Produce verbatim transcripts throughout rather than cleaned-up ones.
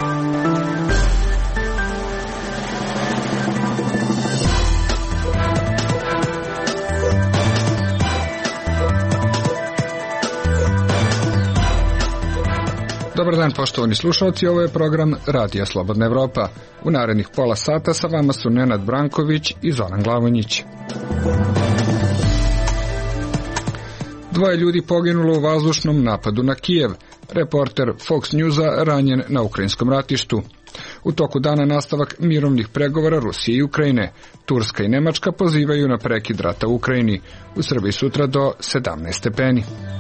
Dobar dan, poštovani slušalci, ovo je program Radija Slobodna Evropa. U narednih pola sata sa vama su Nenad Branković i Zoran Glavonjić. Dvoje ljudi poginulo u vazdušnom napadu na Kijev. Reporter Fox Newsa ranjen na ukrajinskom ratištu. U toku dana nastavak mirovnih pregovora Rusije i Ukrajine. Turska i Nemačka pozivaju na prekid rata u Ukrajini. U Srbiji sutra do sedamnaest stepeni.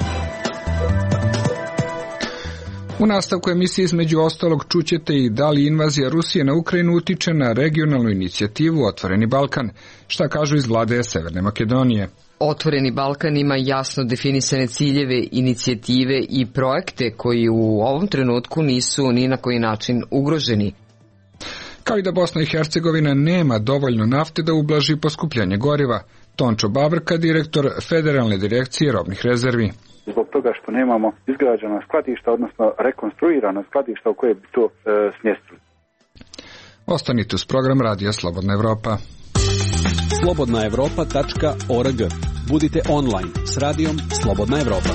U nastavku emisije između ostalog čućete i da li invazija Rusije na Ukrajinu utiče na regionalnu inicijativu Otvoreni Balkan, šta kažu iz vlade Severne Makedonije. Otvoreni Balkan ima jasno definisane ciljeve, inicijative i projekte koji u ovom trenutku nisu ni na koji način ugroženi. Kao i da Bosna i Hercegovina nema dovoljno nafte da ublaži poskupljenje goriva. Tončo Babrka, direktor Federalne direkcije robnih rezervi. Zbog toga što nemamo izgrađena skladišta, odnosno rekonstruirana skladišta u koje bi to e, smjestili. Ostanite uz program Radija Slobodna Evropa. slobodna evropa tačka org. Budite online s radijom Slobodna Evropa.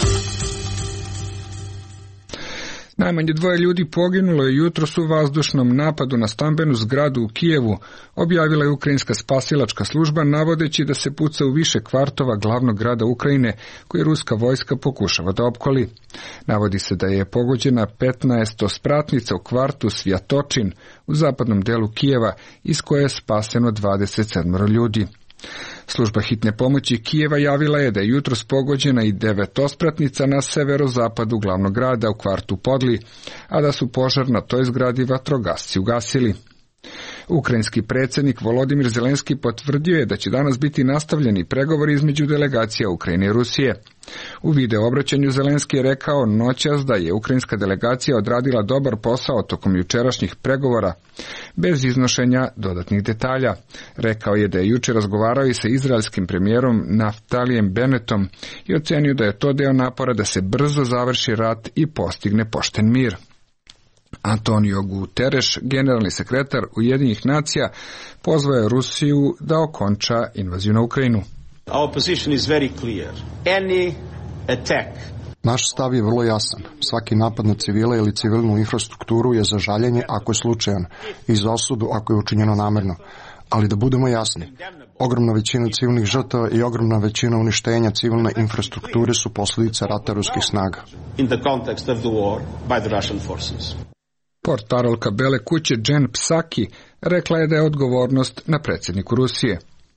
Najmanje dvoje ljudi poginulo je jutros u vazdušnom napadu na stambenu zgradu u Kijevu, objavila je ukrajinska spasilačka služba, navodeći da se puca u više kvartova glavnog grada Ukrajine, koji ruska vojska pokušava da opkoli. Navodi se da je pogođena petnaestospratnica u kvartu Svjatočin u zapadnom delu Kijeva, iz koje je spaseno dvadeset sedam ljudi. Služba hitne pomoći Kijeva javila je da je jutros pogođena i devetospratnica na severozapadu glavnog grada u kvartu Podli, a da su požar na toj zgradi vatrogasci ugasili. Ukrajinski predsjednik Volodimir Zelenski potvrdio je da će danas biti nastavljeni pregovori između delegacija Ukrajine i Rusije. U video obraćanju Zelenski je rekao noćas da je ukrajinska delegacija odradila dobar posao tokom jučerašnjih pregovora, bez iznošenja dodatnih detalja. Rekao je da je juče razgovarao i sa izraelskim premijerom Naftalijem Bennetom i ocenio da je to deo napora da se brzo završi rat i postigne pošten mir. Antonio Guterres, generalni sekretar Ujedinjenih nacija, pozvao je Rusiju da okonča invaziju na Ukrajinu. Our position is very clear. Any attack. Naš stav je vrlo jasan. Svaki napad na civile ili civilnu infrastrukturu je za žaljenje ako je slučajan i za osudu ako je učinjeno namerno. Ali da budemo jasni, ogromna većina civilnih žrtava i ogromna većina uništenja civilne infrastrukture su posljedica rata ruskih snaga. In the context of the war by the Russian forces. Portparolka Bele kuće Jen Psaki rekla je da je odgovornost na predsjedniku Rusije.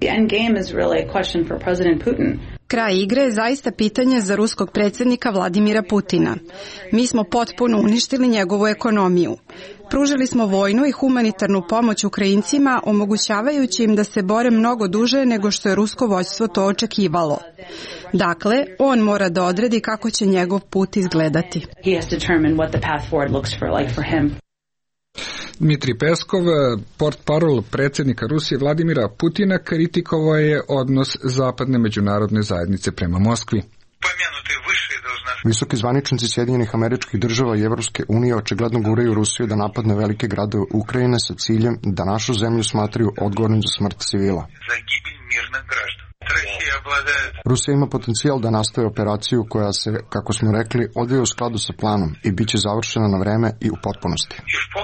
Kraj igre je zaista pitanje za ruskog predsjednika Vladimira Putina. Mi smo potpuno uništili njegovu ekonomiju. Pružili smo vojnu i humanitarnu pomoć Ukrajincima, omogućavajući im da se bore mnogo duže nego što je rusko vođstvo to očekivalo. Dakle, on mora da odredi kako će njegov put izgledati. Dmitrij Peskov, portparol predsjednika Rusije Vladimira Putina, kritikovao je odnos zapadne međunarodne zajednice prema Moskvi. Visoki zvaničnici Sjedinjenih Američkih Država i Evropske unije očigledno guraju Rusiju da napadne velike gradove Ukrajine sa ciljem da našu zemlju smatraju odgovornim za smrt civila. Rusija ima potencijal da nastavi operaciju koja se, kako smo rekli, odvija u skladu sa planom i bit će završena na vreme i u potpunosti.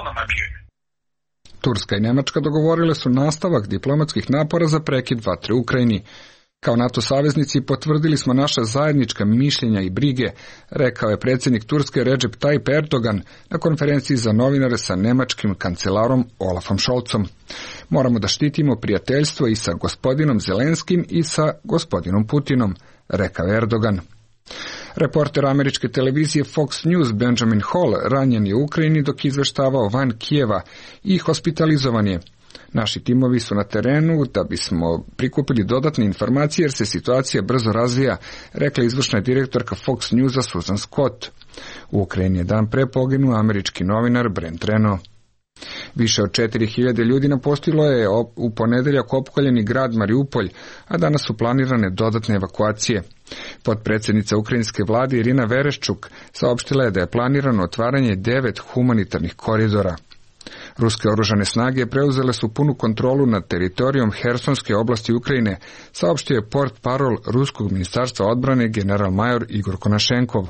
Turska i Nemačka dogovorile su nastavak diplomatskih napora za prekid vatre u Ukrajini. Kao NATO saveznici potvrdili smo naša zajednička mišljenja i brige, rekao je predsjednik Turske Recep Tayyip Erdogan na konferenciji za novinare sa nemačkim kancelarom Olafom Scholzom. Moramo da štitimo prijateljstvo i sa gospodinom Zelenskim i sa gospodinom Putinom, rekao Erdogan. Reporter američke televizije Fox News Benjamin Hall ranjen je u Ukrajini dok izveštavao van Kijeva i hospitalizovan je. Naši timovi su na terenu da bismo prikupili dodatne informacije jer se situacija brzo razvija, rekla izvršna direktorka Fox Newsa Susan Scott. U Ukrajini je dan pre poginuo američki novinar Brent Reno. Više od četiri hiljade ljudi napustilo je u ponedeljak opkoljeni grad Mariupolj, a danas su planirane dodatne evakuacije. Potpredsjednica ukrajinske vlade Irina Vereščuk saopštila je da je planirano otvaranje devet humanitarnih koridora. Ruske oružane snage preuzele su punu kontrolu nad teritorijom Hersonske oblasti Ukrajine, saopštio je portparol Ruskog ministarstva odbrane general-major Igor Konašenkov,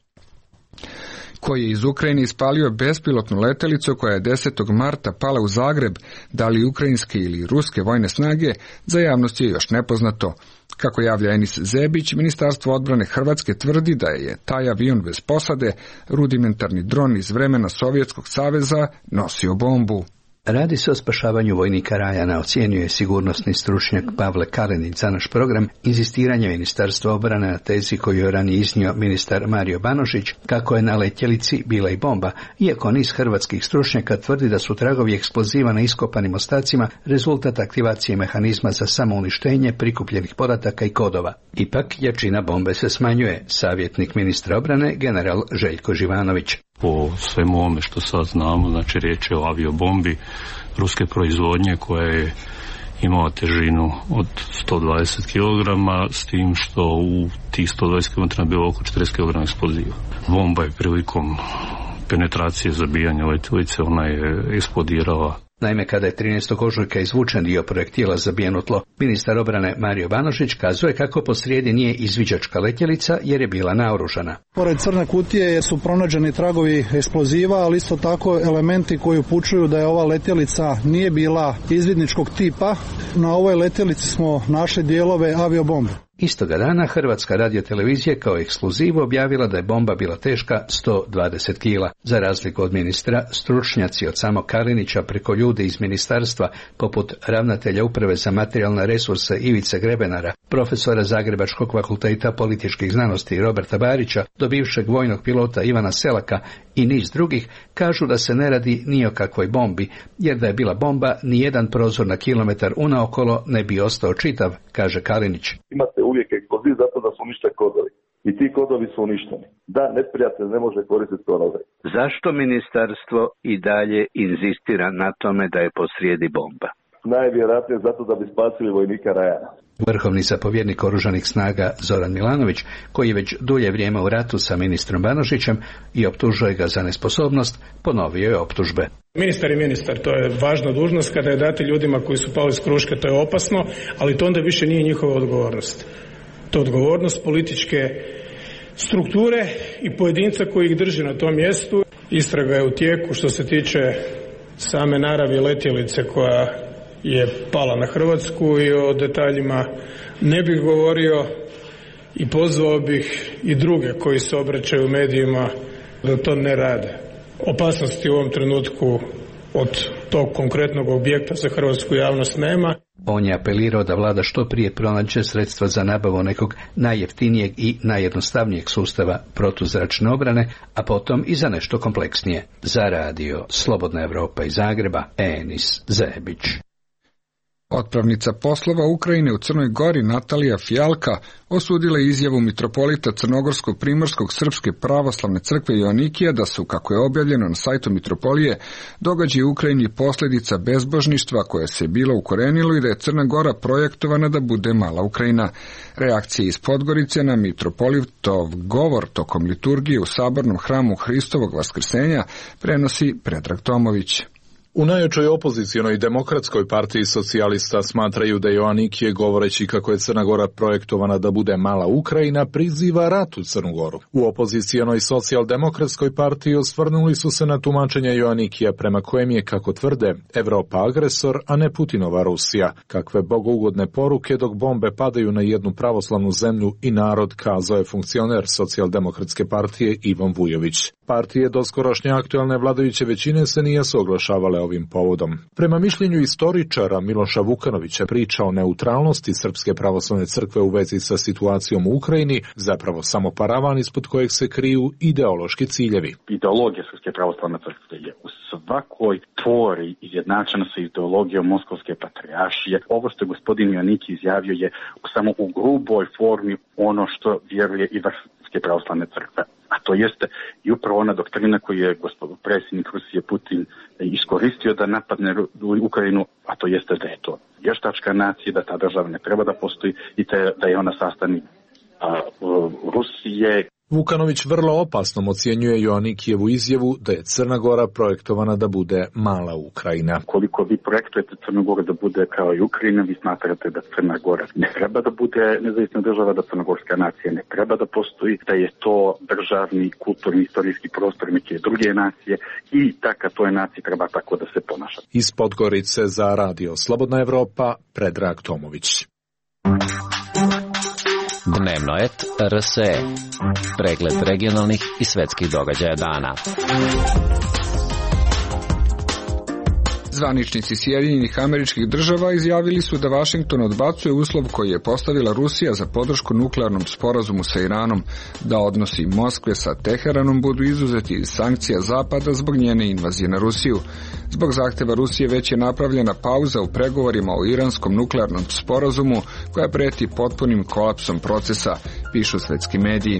koji je iz Ukrajine ispalio bespilotnu letelicu koja je desetog marta pala u Zagreb, da li ukrajinske ili ruske vojne snage, za javnost je još nepoznato. Kako javlja Enis Zebić, Ministarstvo odbrane Hrvatske tvrdi da je taj avion bez posade, rudimentarni dron iz vremena Sovjetskog saveza, nosio bombu. Radi se o spašavanju vojnika Rajana, ocjenjuje sigurnosni stručnjak Pavle Kalenić za naš program, inzistiranje Ministarstva obrane na tezi koju je ranije iznio ministar Mario Banožić, kako je na letjelici bila i bomba, iako niz hrvatskih stručnjaka tvrdi da su tragovi eksploziva na iskopanim ostacima rezultat aktivacije mehanizma za samouništenje prikupljenih podataka i kodova. Ipak, jačina bombe se smanjuje, savjetnik ministra obrane general Željko Živanović. Po svemu ovome što sad znamo, znači riječ je o aviobombi ruske proizvodnje koja je imala težinu od sto dvadeset kilograma, s tim što u tih sto dvadeset kilograma bilo oko četrdeset kilograma eksploziva. Bomba je prilikom penetracije zabijanja letjelice, ona je eksplodirala. Naime, kada je trinaestog ožujka izvučen dio projektila zabijen u tlo, ministar obrane Mario Banožić kazuje kako posrijedi nije izviđačka letjelica jer je bila naoružana. Pored crne kutije su pronađeni tragovi eksploziva, ali isto tako elementi koji upućuju da je ova letjelica nije bila izvidničkog tipa. Na ovoj letjelici smo našli dijelove aviobombe. Istoga dana Hrvatska radiotelevizija kao ekskluzivu objavila da je bomba bila teška sto dvadeset kila. Za razliku od ministra, stručnjaci od samog Kalinića preko ljudi iz ministarstva, poput ravnatelja Uprave za materijalne resurse Ivice Grebenara, profesora Zagrebačkog fakulteta političkih znanosti Roberta Barića, do bivšeg vojnog pilota Ivana Selaka i niz drugih, kažu da se ne radi ni o kakvoj bombi, jer da je bila bomba, nijedan prozor na kilometar unaokolo ne bi ostao čitav, kaže Kalinić. Imate uvijek eksploziv zato da su unište kodovi. I ti kodovi su uništeni. Da, neprijatelj ne može koristiti to nazad. Zašto ministarstvo i dalje inzistira na tome da je posrijedi bomba? Najvjerojatnije zato da bi spasili vojnika Rajana. Vrhovni zapovjednik oružanih snaga Zoran Milanović, koji je već dulje vrijeme u ratu sa ministrom Banožićem i optužuje ga za nesposobnost, ponovio je optužbe. Ministar je ministar, to je važna dužnost, kada je dati ljudima koji su pali s kruške, to je opasno, ali to onda više nije njihova odgovornost. To je odgovornost političke strukture i pojedinca koji ih drži na tom mjestu. Istraga je u tijeku što se tiče same naravi letjelice koja je pala na Hrvatsku i o detaljima ne bih govorio i pozvao bih i druge koji se obraćaju medijima da to ne rade. Opasnosti u ovom trenutku od tog konkretnog objekta za hrvatsku javnost nema. On je apelirao da vlada što prije pronađe sredstva za nabavu nekog najjeftinijeg i najjednostavnijeg sustava protuzračne obrane, a potom i za nešto kompleksnije. Za radio Slobodna Evropa iz Zagreba, Enis Zebić. Otpravnica poslova Ukrajine u Crnoj Gori Natalija Fijalka osudila izjavu mitropolita Crnogorsko-Primorskog Srpske pravoslavne crkve Joanikija da su, kako je objavljeno na sajtu mitropolije, događaji u Ukrajini posljedica bezbožništva koje se bilo ukorenilo i da je Crna Gora projektovana da bude mala Ukrajina. Reakcije iz Podgorice na mitropolitov govor tokom liturgije u sabornom hramu Hristovog Vaskrsenja prenosi Predrag Tomović. U najjačoj opozicionoj demokratskoj partiji socijalista smatraju da Joanikije, govoreći kako je Crna Gora projektovana da bude mala Ukrajina, priziva rat u Crnu Goru. U opozicionoj socijaldemokratskoj partiji osvrnuli su se na tumačenje Joanikija prema kojem je, kako tvrde, Evropa agresor, a ne Putinova Rusija. Kakve bogougodne poruke dok bombe padaju na jednu pravoslavnu zemlju i narod, kazao je funkcioner socijaldemokratske partije Ivan Vujović. Partije doskorošnje aktualne vladajuće većine se nije oglašavale ovim povodom. Prema mišljenju istoričara Miloša Vukanovića, priča o neutralnosti Srpske pravoslavne crkve u vezi sa situacijom u Ukrajini zapravo samo paravan ispod kojeg se kriju ideološki ciljevi. Ideologija Srpske pravoslavne crkve je u svakoj tvori izjednačena sa ideologijom Moskovske patrijaršije. Ovo što je gospodin Joaniki izjavio je samo u gruboj formi ono što vjeruje i vrh Srpske pravoslavne crkve. A to jeste i upravo ona doktrina koju je gospod predsjednik Rusije Putin iskoristio da napadne Ukrajinu, a to jeste da je to vještačka nacija, da ta država ne treba da postoji i te, da je ona sastavni a, Rusije. Vukanović vrlo opasnom ocjenjuje Joanikijevu izjavu da je Crna Gora projektovana da bude mala Ukrajina. Koliko vi projektujete Crnu Goru da bude kao i Ukrajina, vi smatrate da Crna Gora ne treba da bude nezavisna država, da crnogorska nacija ne treba da postoji, da je to državni, kulturni, istorijski prostor neke druge nacije i da ka toj naciji treba tako da se ponaša. Iz Podgorice za Radio Slobodna Evropa, Predrag Tomović. Dnevno et R S E. Pregled regionalnih i svetskih događaja dana. Zvaničnici Sjedinjenih Američkih Država izjavili su da Vašington odbacuje uslov koji je postavila Rusija za podršku nuklearnom sporazumu sa Iranom, da odnosi Moskve sa Teheranom budu izuzeti iz sankcija Zapada zbog njene invazije na Rusiju. Zbog zahteva Rusije već je napravljena pauza u pregovorima o iranskom nuklearnom sporazumu koja preti potpunim kolapsom procesa, pišu svetski mediji.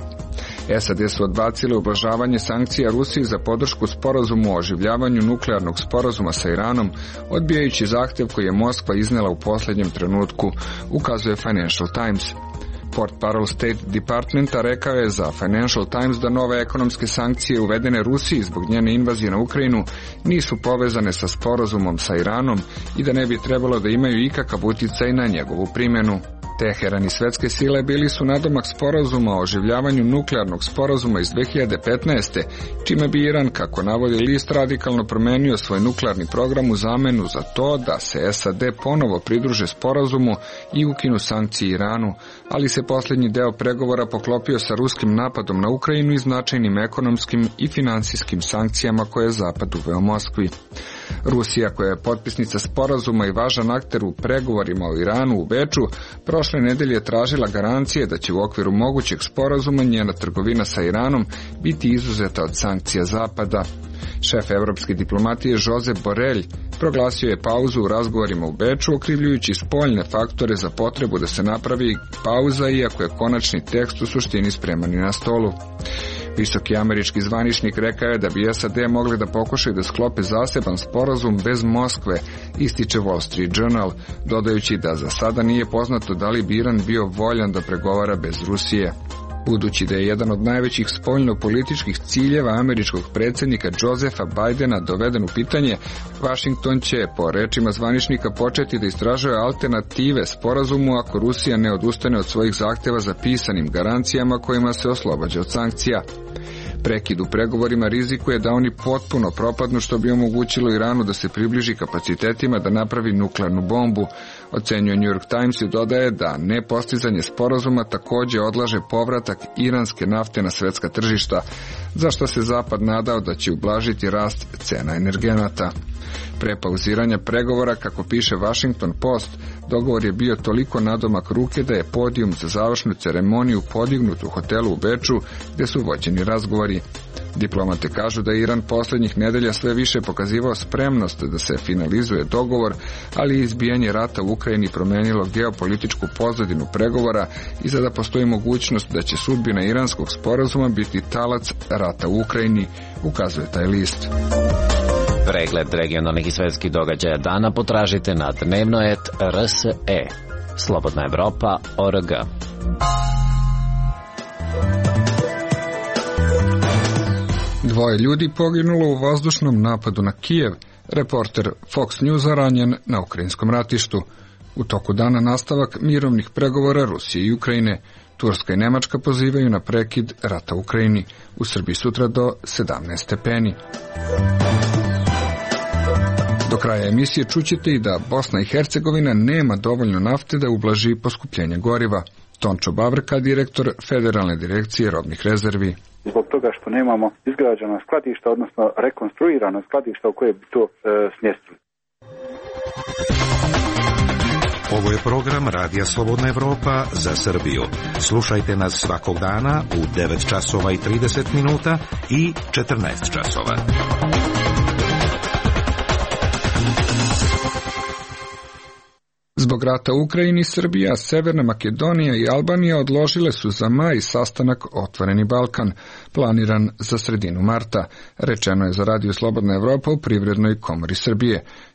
S A D su odbacile ublažavanje sankcija Rusiji za podršku sporazumu o oživljavanju nuklearnog sporazuma sa Iranom, odbijajući zahtev koji je Moskva iznela u posljednjem trenutku, ukazuje Financial Times. Portparol State Departmenta rekao je za Financial Times da nove ekonomske sankcije uvedene Rusiji zbog njene invazije na Ukrajinu nisu povezane sa sporazumom sa Iranom i da ne bi trebalo da imaju ikakav uticaj na njegovu primjenu. Teheran i svetske sile bili su nadomak sporazuma o oživljavanju nuklearnog sporazuma iz dve hiljade petnaeste. čime bi Iran, kako navodi list, radikalno promenio svoj nuklearni program u zamenu za to da se S A D ponovo pridruže sporazumu i ukinu sankcije Iranu, ali se posljednji deo pregovora poklopio sa ruskim napadom na Ukrajinu i značajnim ekonomskim i finansijskim sankcijama koje je Zapad uveo Moskvi. Rusija, koja je potpisnica sporazuma i važan akter u pregovorima o Iranu u Beču, prošle nedelje tražila garancije da će u okviru mogućeg sporazuma njena trgovina sa Iranom biti izuzeta od sankcija Zapada. Šef evropske diplomatije Josep Borrell proglasio je pauzu u razgovorima u Beču, okrivljujući spoljne faktore za potrebu da se napravi pauza, iako je konačni tekst u suštini spreman i na stolu. Visoki američki zvaničnik rekao je da bi S A D mogli da pokušaju da sklope zaseban sporazum bez Moskve, ističe Wall Street Journal, dodajući da za sada nije poznato da li bi Iran bio voljan da pregovara bez Rusije. Budući da je jedan od najvećih spoljno-političkih ciljeva američkog predsjednika Josepha Bidena doveden u pitanje, Washington će, po rečima zvaničnika, početi da istražuje alternative sporazumu ako Rusija ne odustane od svojih zahtjeva za pisanim garancijama kojima se oslobađa od sankcija. Prekid u pregovorima rizikuje da oni potpuno propadnu, što bi omogućilo Iranu da se približi kapacitetima da napravi nuklearnu bombu, ocenjuje New York Times i dodaje da nepostizanje sporazuma također odlaže povratak iranske nafte na svetska tržišta, za što se Zapad nadao da će ublažiti rast cena energenata. Pre pauziranja pregovora, kako piše Washington Post, dogovor je bio toliko nadomak ruke da je podijum za završnu ceremoniju podignut u hotelu u Beču, gdje su vođeni razgovori. Diplomate kažu da je Iran posljednjih nedelja sve više pokazivao spremnost da se finalizuje dogovor, ali izbijanje rata u Ukrajini promenilo geopolitičku pozadinu pregovora i sada postoji mogućnost da će sudbina iranskog sporazuma biti talac rata u Ukrajini, ukazuje taj list. Pregled regionalnih i svetskih događaja dana potražite na dnevno et R S E. Slobodna Evropa, O R G. Dvoje ljudi poginulo u vazdušnom napadu na Kijev, reporter Fox Newsa ranjen na ukrajinskom ratištu. U toku dana nastavak mirovnih pregovora Rusije i Ukrajine. Turska i Nemačka pozivaju na prekid rata u Ukrajini. U Srbiji sutra do sedamnaest stepeni. Do kraja emisije čućete i da Bosna i Hercegovina nema dovoljno nafte da ublaži poskupljenje goriva. Tončo Bavrka, direktor Federalne direkcije robnih rezervi. Zbog toga što nemamo izgrađena skladišta, odnosno rekonstruirana skladišta u koje bi to e, smjestili. Ovo je program Radija Slobodna Evropa za Srbiju. Slušajte nas svakog dana u devet časova i trideset minuta i četrnaest časova. Zbog rata u Ukrajini, Srbija, Severna Makedonija i Albanija odložile su za maj sastanak Otvoreni Balkan, planiran za sredinu marta, rečeno je za Radio Slobodna Evropa u Privrednoj komori Srbije.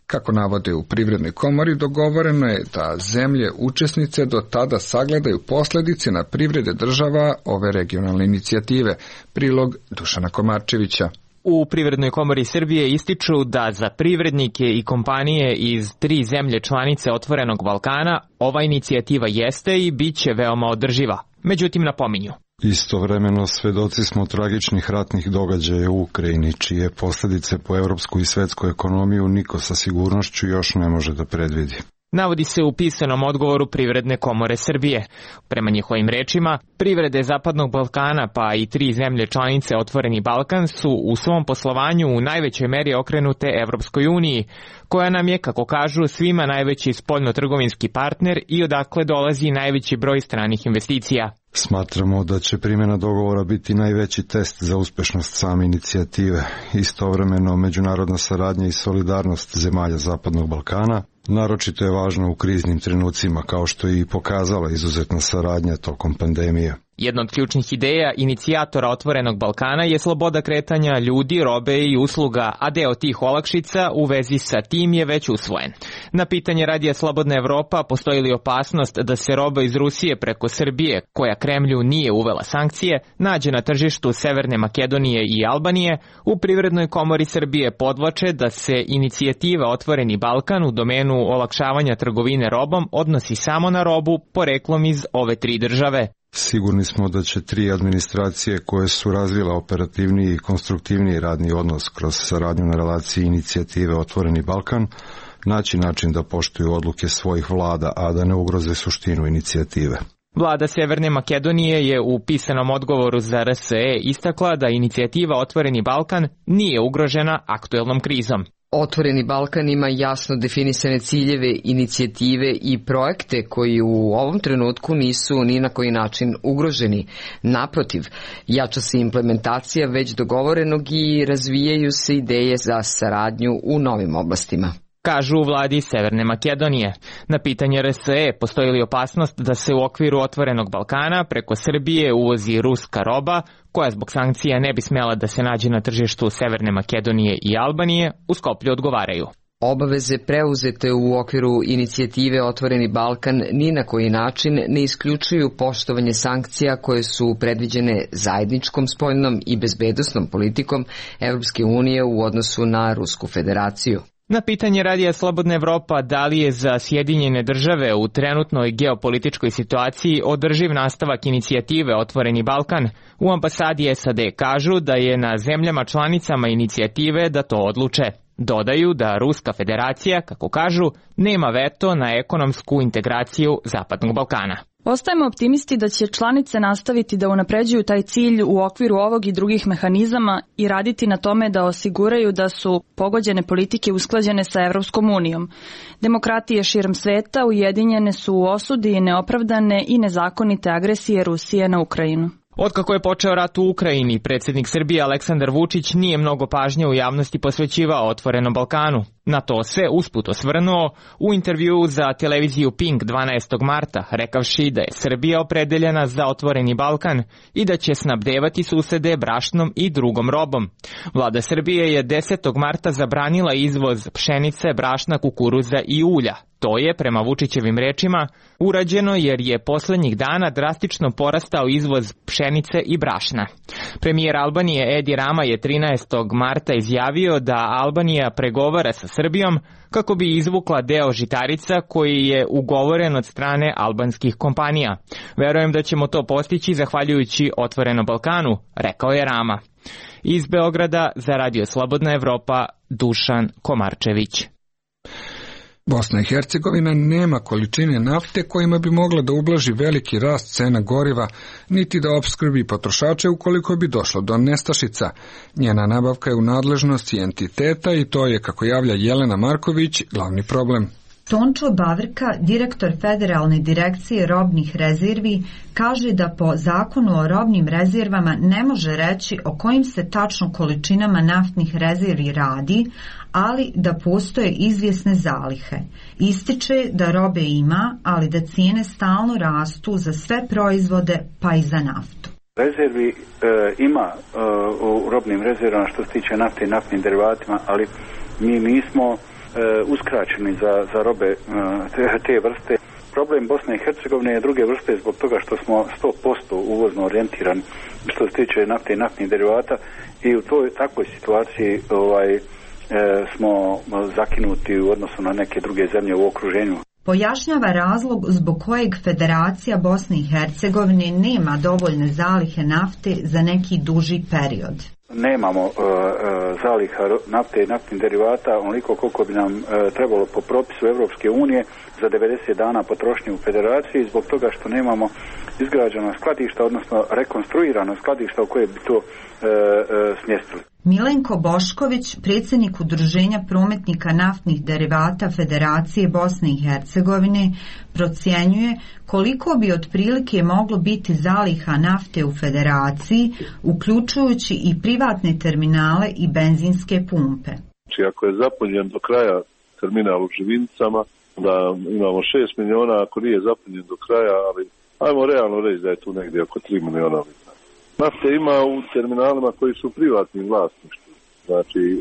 Kako navode u Privrednoj komori, dogovoreno je da zemlje učesnice do tada sagledaju posljedice na privrede država ove regionalne inicijative. Prilog Dušana Komarčevića. U Privrednoj komori Srbije ističu da za privrednike i kompanije iz tri zemlje članice Otvorenog Balkana ova inicijativa jeste i bit će veoma održiva. Međutim, napominju. Istovremeno svedoci smo tragičnih ratnih događaja u Ukrajini, čije posljedice po evropsku i svetsku ekonomiju niko sa sigurnošću još ne može da predvidi. Navodi se u pisanom odgovoru Privredne komore Srbije. Prema njihovim rečima, privrede Zapadnog Balkana pa i tri zemlje članice Otvoreni Balkan su u svom poslovanju u najvećoj meri okrenute Evropskoj uniji, koja nam je, kako kažu, svima najveći spoljno-trgovinski partner i odakle dolazi najveći broj stranih investicija. Smatramo da će primjena dogovora biti najveći test za uspešnost same inicijative. Istovremeno, međunarodna saradnja i solidarnost zemalja Zapadnog Balkana naročito je važno u kriznim trenucima, kao što je i pokazala izuzetna saradnja tokom pandemije. Jedna od ključnih ideja inicijatora Otvorenog Balkana je sloboda kretanja ljudi, robe i usluga, a deo tih olakšica u vezi sa tim je već usvojen. Na pitanje Radija Slobodna Evropa postoji li opasnost da se roba iz Rusije preko Srbije, koja Kremlju nije uvela sankcije, nađe na tržištu Severne Makedonije i Albanije, u Privrednoj komori Srbije podvlače da se inicijativa Otvoreni Balkan u domenu olakšavanja trgovine robom odnosi samo na robu poreklom iz ove tri države. Sigurni smo da će tri administracije koje su razvile operativniji i konstruktivniji radni odnos kroz saradnju na relaciji inicijative Otvoreni Balkan naći način da poštuju odluke svojih vlada, a da ne ugroze suštinu inicijative. Vlada Severne Makedonije je u pisanom odgovoru za R S E istakla da inicijativa Otvoreni Balkan nije ugrožena aktuelnom krizom. Otvoreni Balkan ima jasno definisane ciljeve, inicijative i projekte koji u ovom trenutku nisu ni na koji način ugroženi. Naprotiv, jača se implementacija već dogovorenog i razvijaju se ideje za saradnju u novim oblastima. Kažu u vladi Severne Makedonije. Na pitanje R S E postoji li opasnost da se u okviru Otvorenog Balkana preko Srbije uvozi ruska roba, koja zbog sankcija ne bi smjela da se nađe na tržištu Severne Makedonije i Albanije, u Skoplju odgovaraju. Obaveze preuzete u okviru inicijative Otvoreni Balkan ni na koji način ne isključuju poštovanje sankcija koje su predviđene zajedničkom spoljnom i bezbednosnom politikom Evropske unije u odnosu na Rusku federaciju. Na pitanje Radija Slobodna Evropa da li je za Sjedinjene države u trenutnoj geopolitičkoj situaciji održiv nastavak inicijative Otvoreni Balkan, u ambasadi S A D kažu da je na zemljama članicama inicijative da to odluče. Dodaju da Ruska federacija, kako kažu, nema veto na ekonomsku integraciju Zapadnog Balkana. Ostajemo optimisti da će članice nastaviti da unapređuju taj cilj u okviru ovog i drugih mehanizama i raditi na tome da osiguraju da su pogođene politike usklađene sa Evropskom unijom. Demokratije širom sveta ujedinjene su u osudi neopravdane i nezakonite agresije Rusije na Ukrajinu. Otkako je počeo rat u Ukrajini, predsjednik Srbije Aleksandar Vučić nije mnogo pažnje u javnosti posvećivao Otvorenom Balkanu. Na to se usput osvrnuo u intervjuu za televiziju Pink dvanaestog marta, rekavši da je Srbija opredeljena za Otvoreni Balkan i da će snabdevati susede brašnom i drugom robom. Vlada Srbije je desetog marta zabranila izvoz pšenice, brašna, kukuruza i ulja. To je, prema Vučićevim rečima, urađeno jer je posljednjih dana drastično porastao izvoz pšenice i brašna. Premijer Albanije Edi Rama je trinaestog marta izjavio da Albanija pregovara sa Srbijom kako bi izvukla deo žitarica koji je ugovoren od strane albanskih kompanija. Verujem da ćemo to postići zahvaljujući Otvorenom Balkanu, rekao je Rama. Iz Beograda za Radio Slobodna Evropa, Dušan Komarčević. Bosna i Hercegovina nema količine nafte kojima bi mogla da ublaži veliki rast cena goriva, niti da opskrbi potrošače ukoliko bi došlo do nestašica. Njena nabavka je u nadležnosti entiteta i to je, kako javlja Jelena Marković, glavni problem. Tončo Bavrka, direktor Federalne direkcije robnih rezervi, kaže da po zakonu o robnim rezervama ne može reći o kojim se tačno količinama naftnih rezervi radi, ali da postoje izvjesne zalihe. Ističe da robe ima, ali da cijene stalno rastu za sve proizvode, pa i za naftu. Rezervi e, ima e, u robnim rezervama što se tiče nafte i naftnim derivatima, ali mi nismo uskraćeni za, za robe te, te vrste. Problem Bosne i Hercegovine je druge vrste zbog toga što smo sto posto uvozno orijentirani što se tiče nafte i naftnih derivata i u toj takvoj situaciji ovaj, e, smo zakinuti u odnosu na neke druge zemlje u okruženju. Pojašnjava razlog zbog kojeg Federacija Bosne i Hercegovine nema dovoljne zalihe nafte za neki duži period. Nemamo uh, zaliha nafte i naftnih derivata onoliko koliko bi nam uh, trebalo po propisu Evropske unije za devedeset dana potrošnje u Federaciji zbog toga što nemamo izgrađena skladišta, odnosno rekonstruirana skladišta u koje bi to uh, uh, smjestili. Milenko Bošković, predsjednik Udruženja prometnika naftnih derivata Federacije Bosne i Hercegovine, procjenjuje koliko bi otprilike moglo biti zaliha nafte u Federaciji, uključujući i privatne terminale i benzinske pumpe. Znači, ako je zapunjen do kraja terminal u Živinicama, da imamo šest miliona, ako nije zapunjen do kraja, ali ajmo realno reći da je tu negdje oko tri miliona litara. Nafte ima u terminalima koji su privatni vlasništvu. Znači, e,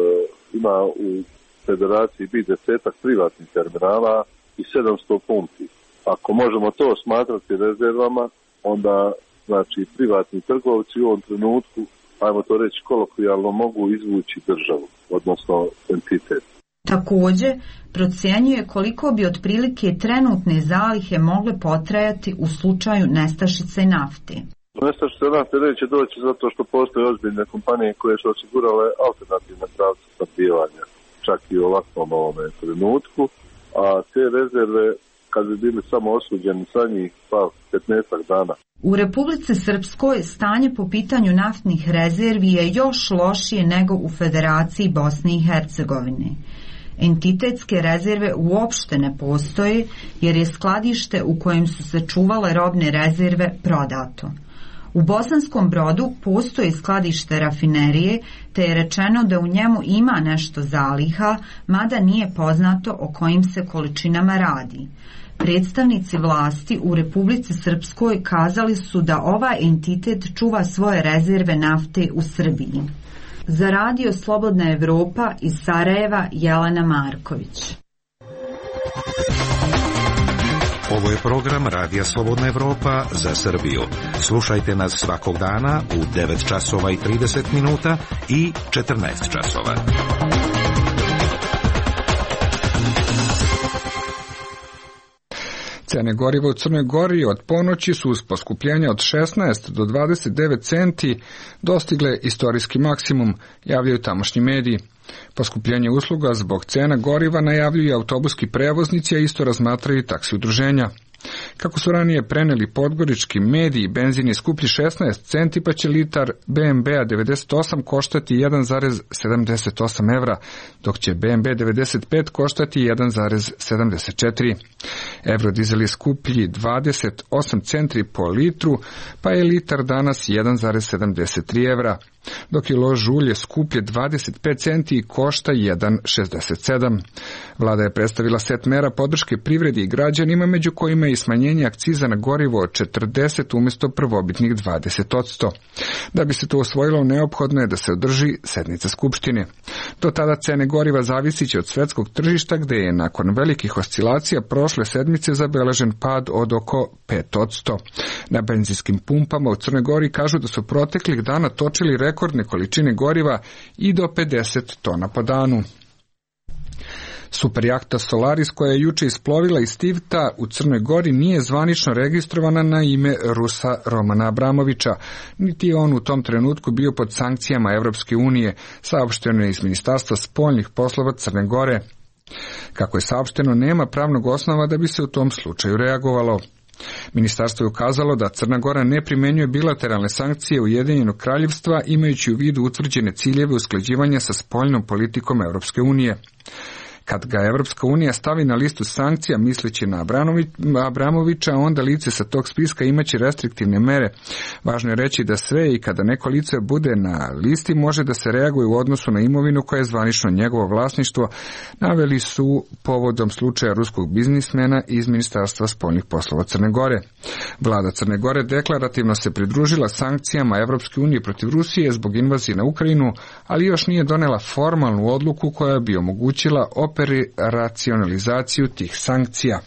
ima u Federaciji biti desetak privatnih terminala i sedamsto pumpi. Ako možemo to smatrati rezervama, onda znači privatni trgovci u ovom trenutku, ajmo to reći kolokvijalno, mogu izvući državu, odnosno entitet. Također, procjenjuje koliko bi otprilike trenutne zalihe mogle potrajati u slučaju nestašice nafte. Nestašice nafte neće doći zato što postoje ozbiljne kompanije koje su osigurale alternativne pravce snabdijevanja, čak i u ovakvom ovome trenutku, a te rezerve kad bi bili samo osuđeni sa njih pa petnaestak dana. U Republici Srpskoj stanje po pitanju naftnih rezervi je još lošije nego u Federaciji Bosne i Hercegovine. Entitetske rezerve uopšte ne postoje jer je skladište u kojem su se čuvale robne rezerve prodato. U Bosanskom Brodu postoji skladište rafinerije, te je rečeno da u njemu ima nešto zaliha, mada nije poznato o kojim se količinama radi. Predstavnici vlasti u Republici Srpskoj kazali su da ovaj entitet čuva svoje rezerve nafte u Srbiji. Za radio Slobodna Evropa iz Sarajeva, Jelena Marković. Ovo je program Radija Slobodna Evropa za Srbiju. Slušajte nas svakog dana u devet časova i trideset minuta i četrnaest časova. Cene goriva u Crnoj Gori od ponoći su uz poskupljenja od šesnaest do dvadeset devet centi dostigle istorijski maksimum, javljaju tamošnji mediji. Poskupljenje usluga zbog cena goriva najavljuju autobuski prevoznici, a isto razmatraju i taksi udruženja. Kako su ranije preneli podgorički mediji, benzin je skuplji šesnaest centi, pa će litar B M W devedeset osam koštati jedan zarez sedamdeset osam evra, dok će B M W devedeset pet koštati jedan zarez sedamdeset četiri. Eurodizel je skuplji dvadeset osam centi po litru, pa je litar danas jedan zarez sedamdeset tri evra, dok je lož ulje skuplje dvadeset pet centi i košta jedan zarez šezdeset sedam. Vlada je predstavila set mera podrške privredi i građanima, među kojima je i smanjenje akciza na gorivo od četrdeset umjesto prvobitnih dvadeset odsto. Da bi se to osvojilo, neophodno je da se održi sednica Skupštine. Do tada cene goriva zavisit će od svetskog tržišta, gde je nakon velikih oscilacija prošle sedmice zabeležen pad od oko pet odsto. Na benzinskim pumpama u Crnoj Gori kažu da su proteklih dana točili rekordne količine goriva i do pedeset tona po danu. Superjahta Solaris, koja je juče isplovila iz Tivta u Crnoj Gori, nije zvanično registrovana na ime Rusa Romana Abramovića, niti je on u tom trenutku bio pod sankcijama Evropske unije, saopšteno je iz Ministarstva spoljnih poslova Crne Gore. Kako je saopšteno, nema pravnog osnova da bi se u tom slučaju reagovalo. Ministarstvo je ukazalo da Crna Gora ne primenjuje bilateralne sankcije Ujedinjenog kraljevstva, imajući u vidu utvrđene ciljeve usklađivanja sa spoljnom politikom Evropske unije. Kad ga Evropska unija stavi na listu sankcija misleći na Abramovića, onda lice sa tog spiska imaće restriktivne mere. Važno je reći da sve i kada neko lice bude na listi može da se reaguje u odnosu na imovinu koja je zvanično njegovo vlasništvo, naveli su povodom slučaja ruskog biznismena iz Ministarstva spoljnih poslova Crne Gore. Vlada Crne Gore deklarativno se pridružila sankcijama Evropske unije protiv Rusije zbog invazije na Ukrajinu, ali još nije donela formalnu odluku koja bi omogućila operacionalizaciju tih sankcija.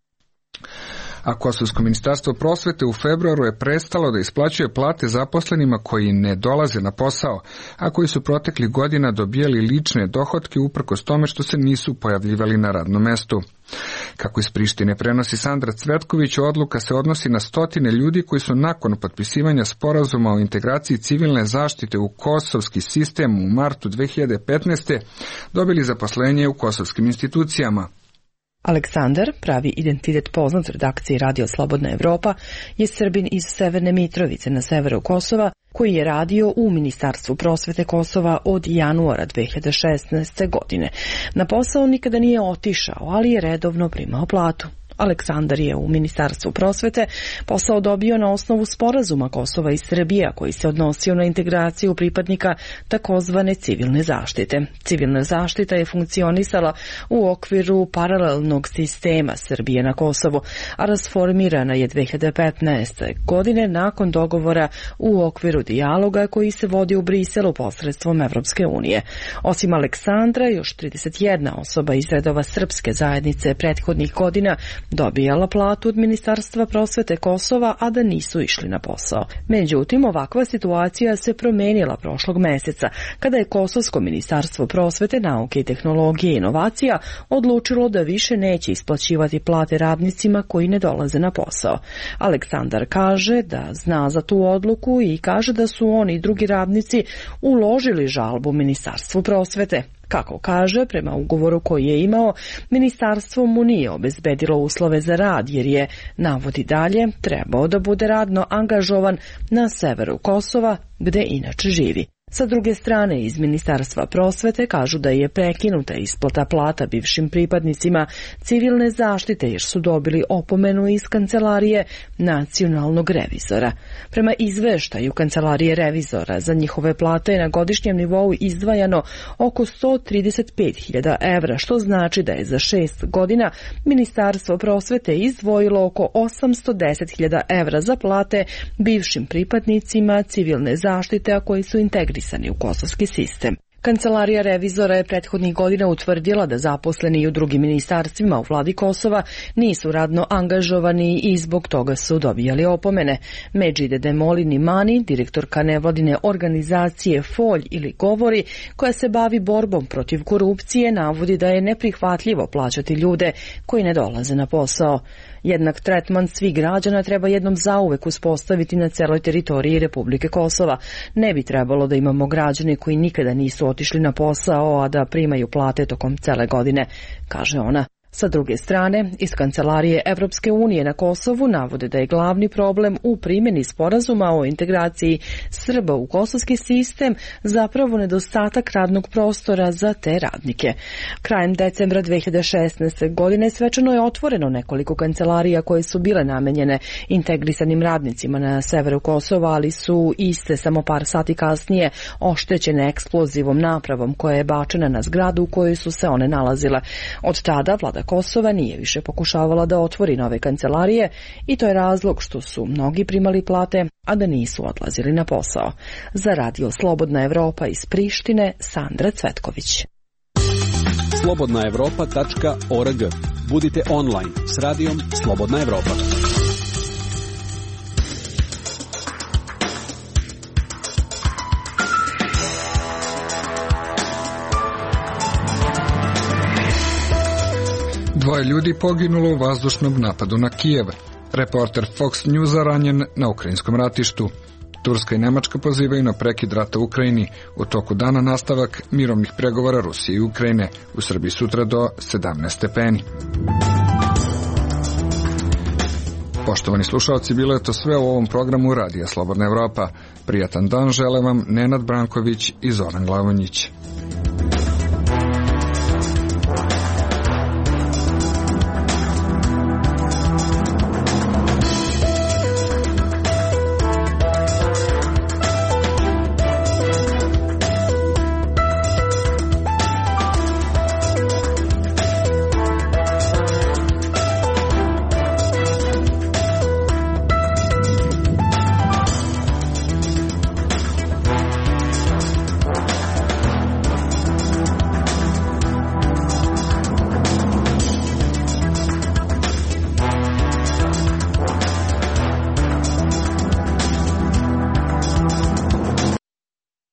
A Kosovsko ministarstvo prosvete u februaru je prestalo da isplaćuje plate zaposlenima koji ne dolaze na posao, a koji su proteklih godina dobijali lične dohotke uprkos tome što se nisu pojavljivali na radnom mestu. Kako iz Prištine prenosi Sandra Cvetković, odluka se odnosi na stotine ljudi koji su nakon potpisivanja sporazuma o integraciji civilne zaštite u kosovski sistem u martu dve hiljade petnaeste. dobili zaposlenje u kosovskim institucijama. Aleksandar, pravi identitet poznat redakciji Radio Slobodna Evropa, je Srbin iz Severne Mitrovice na severu Kosova, koji je radio u Ministarstvu prosvete Kosova od januara dve hiljade šesnaeste. godine. Na posao nikada nije otišao, ali je redovno primao platu. Aleksandar je u Ministarstvu prosvete posao dobio na osnovu sporazuma Kosova i Srbije, koji se odnosio na integraciju pripadnika takozvane civilne zaštite. Civilna zaštita je funkcionisala u okviru paralelnog sistema Srbije na Kosovu, a rasformirana je dve hiljade petnaeste. godine nakon dogovora u okviru dijaloga koji se vodi u Briselu posredstvom Evropske unije. Osim Aleksandra, još trideset jedna osoba iz redova srpske zajednice prethodnih godina dobijala platu od Ministarstva prosvete Kosova, a da nisu išli na posao. Međutim, ovakva situacija se promenila prošlog meseca, kada je Kosovsko ministarstvo prosvete, nauke i tehnologije i inovacija odlučilo da više neće isplaćivati plate radnicima koji ne dolaze na posao. Aleksandar kaže da zna za tu odluku i kaže da su oni i drugi radnici uložili žalbu Ministarstvu prosvete. Kako kaže, prema ugovoru koji je imao, ministarstvo mu nije obezbedilo uslove za rad, jer je, navodi dalje, trebao da bude radno angažovan na severu Kosova, gde inače živi. Sa druge strane, iz Ministarstva prosvete kažu da je prekinuta isplata plata bivšim pripadnicima civilne zaštite jer su dobili opomenu iz Kancelarije nacionalnog revizora. Prema izveštaju Kancelarije revizora, za njihove plate je na godišnjem nivou izdvajano oko sto trideset pet hiljada evra, što znači da je za šest godina Ministarstvo prosvete izdvojilo oko osamsto deset hiljada evra za plate bivšim pripadnicima civilne zaštite, a koji su integrirani u kosovski sistem. Kancelarija revizora je prethodnih godina utvrdila da zaposleni u drugim ministarstvima u vladi Kosova nisu radno angažovani i zbog toga su dobijali opomene. Medžide Demolini Mani, direktorka nevladine organizacije Folj ili Govori, koja se bavi borbom protiv korupcije, navodi da je neprihvatljivo plaćati ljude koji ne dolaze na posao. Jednak tretman svih građana treba jednom zauvek uspostaviti na celoj teritoriji Republike Kosova. Ne bi trebalo da imamo građane koji nikada nisu otišli na posao, a da primaju plate tokom cele godine, kaže ona. Sa druge strane, iz Kancelarije Evropske unije na Kosovu navode da je glavni problem u primjeni sporazuma o integraciji Srba u kosovski sistem zapravo nedostatak radnog prostora za te radnike. Krajem decembra dve hiljade šesnaeste. godine svečano je otvoreno nekoliko kancelarija koje su bile namenjene integrisanim radnicima na severu Kosova, ali su iste samo par sati kasnije oštećene eksplozivom napravom koja je bačena na zgradu u kojoj su se one nalazile. Od tada vlada Kosova nije više pokušavala da otvori nove kancelarije i to je razlog što su mnogi primali plate, a da nisu odlazili na posao. Za Radio Slobodna Evropa iz Prištine, Sandra Cvetković. slobodna evropa tačka org. Budite online s radijom Slobodna Evropa. Dvoje ljudi poginulo u vazdušnom napadu na Kijev. Reporter Fox Newsa ranjen na ukrajinskom ratištu. Turska i Nemačka pozivaju na prekid rata u Ukrajini. U toku dana nastavak mirovnih pregovora Rusije i Ukrajine. U Srbiji sutra do sedamnaest stepeni. Poštovani slušalci, bilo je to sve u ovom programu Radija Slobodna Evropa. Prijatan dan žele vam Nenad Branković i Zoran Glavonjić.